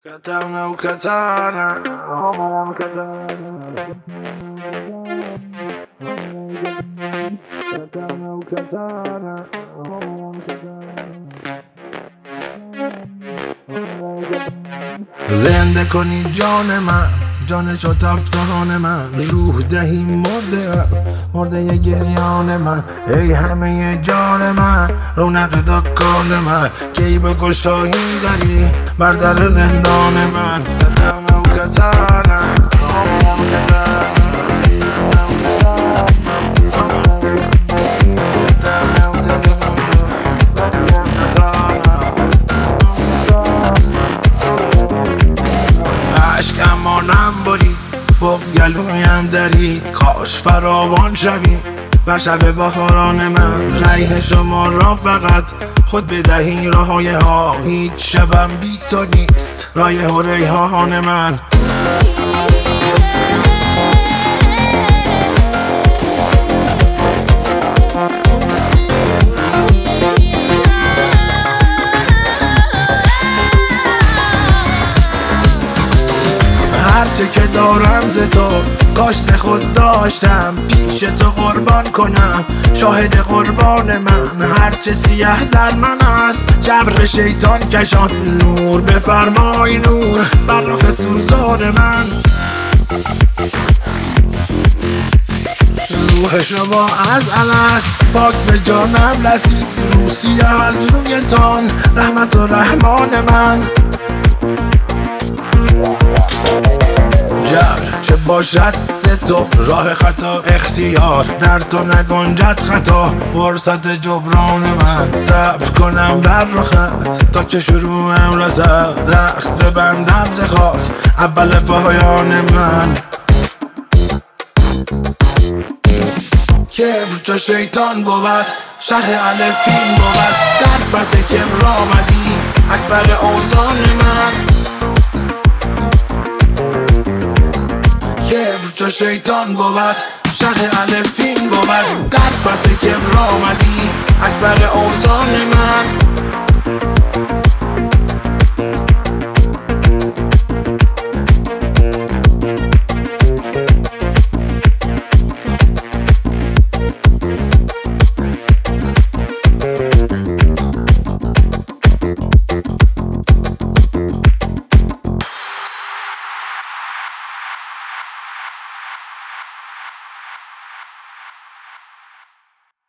Katana o katana, oh katana. Katana o katana, oh katana. زنده کنی جان من، جان چو تفتان من، روح دهی مرده گریان من. ای همه جان من، رونق دکان من، کی به گشایی داری بر در زندان من. کتم و کتانم اشکمانم برید، بغض گلویم درید. کاش فراوان شوی بر شب بهاران من. ریح شما را فقط خود بدهی راهای ها، هیچ شبم بی تو نیست رایح و ریحان من. هرچه که دارم ز تو کاشت خود داشتم، پیش تو قربان کنم شاهد قربان من. هرچه سیه در من است جبر شیطان کشان، نور بفرمای نور بر رخ سوزان من. روح شما از الست پاک به جانم رسید، روسیه از رویتان رحمت و رحمان من. جبر چه باشد ز تو راه خطا اختیار، در تو نگنجد خطا فرصت جبران من. صبر کنم بر رخت تا که شروعم رسد، رخت ببندم ز خاک اول پایان من. کبر چو شیطان بود شرح الفین بود، در پس کبر آمدی اکبر اوزان من. کبر چو شیطان بود شرح الفین بود، در پس کبر آمدی اکبر اوزان من.